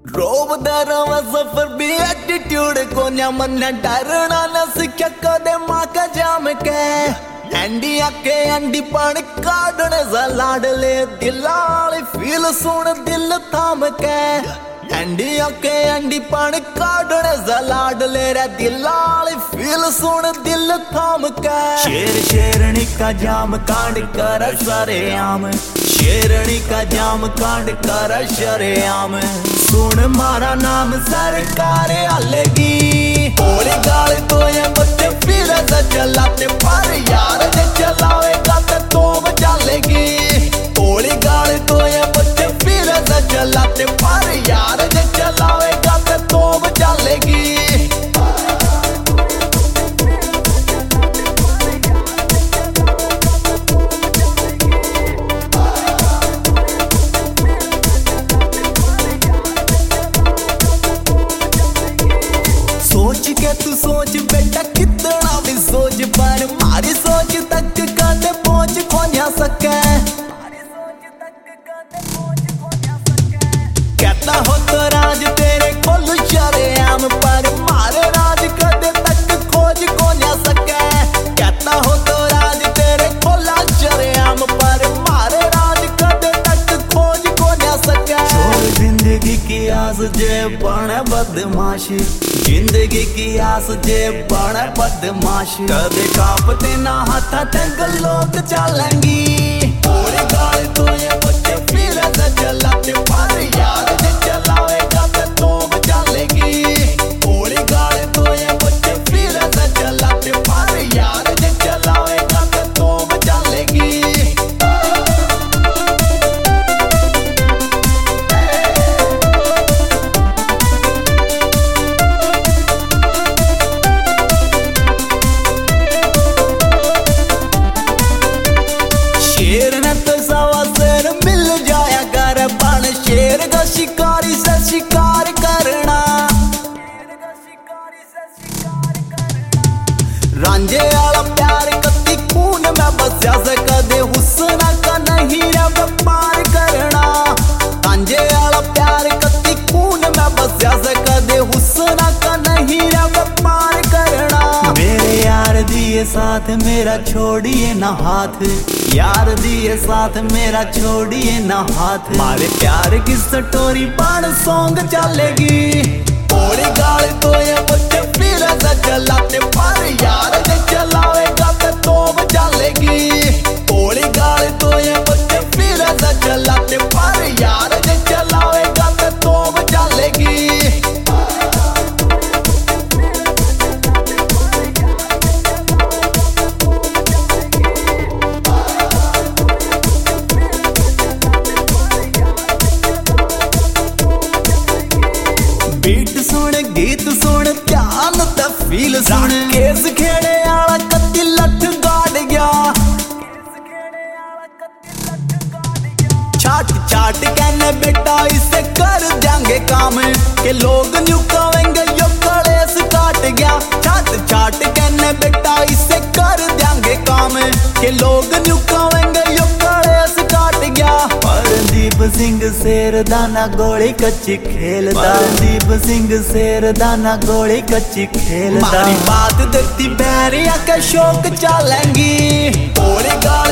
रोब दरवा सफर भी एटीट्यूड को न मन डरना न सिक्ख्या कदे मां का जाम के एंडी आके एंडी पानी काढ़ने सा लाडले दिलाली फील सुन दिल थाम के एंडी आके एंडी पानी काढ़ने सा लाडले रे दिलाली फील सुन दिल थाम के शेर शेरनी का जाम कांड कर सारे आम शेरनी का जाम कांड कर शरेआम सुन मारा नाम सरकार आलेगी ओली गाल तो ये बच्चे फिर से चलाते पर यार जे चलावेगा तो चलेगी ओली गाल तो ये बच्चे फिर से चलाते पर यार जे चलावेगा तो चलेगी। सोच के तू सोच बेटा कितना भी सोच पर मारी सोच तक कदे पहुंच खोजा सके कहता हो तो राज तेरे खोल शरेआम पर मारे राज कदे तक खोज खोजा सके कहता हो तो राज तेरे खोला शरेआम पर मारे राज कदे तक खोज खोजा सके छोड़ जिंदगी की आस जे बने बदमाश जिंदगी की आस जे बड़े बदमाश कदे कांपते ना हाथा तंग लोग चलेंगी पूरी गाल तो ये बच्चे फिर से चलाते पर यार जे चलावेगा तो चलेगी पूरी गाल तो ये बच्चे फिर से चलाते पर यार जे चलावेगा तो चलेगी। शेर ने तो सवा शेर मिल जाया कर बन शेर का शिकारी से शिकार करना रांझे वाला प्यार कति खून में बस्या से कदे हुस्ना का नहीं रे व्यापार करना रांझे वाला प्यार कति खून में बस्या से कदे हुस्ना का नहीं रे व्यापार करना मेरे यार दिए साथ मेरा छोड़िए ना हाथ यार दिए साथ मेरा छोड़िए ना हाथ मारे प्यार की स्टोरी पान सॉन्ग चलेगी पूरी गाल तो ये बच्चे फिर से चलाते पर यार जे चलावेगा तो चलेगी पूरी गाल तो ये बच्चे फिर से चलाते पर यार जे चलावेगा तो चलेगी। बीट सुन गीत सुन ध्यान ते फील सुन केस खेड़े आला कत्ती लठ गाड़ गया छाट छाट कहने बेटा इसे कर देंगे काम के लोग न्यू कहेंगे यो कलेस काट गया छाट छाट कहने बेटा इसे कर देंगे काम के लोग न्यू कहेंगे यो कलेस काट गया। परदीप सिंह शेर दाना गोली कच्ची खेलदा दीप सिंह शेर दाना गोली कच्ची खेलदा मारी बात देखती बैरिया के शौक चलेंगी पूरी गाल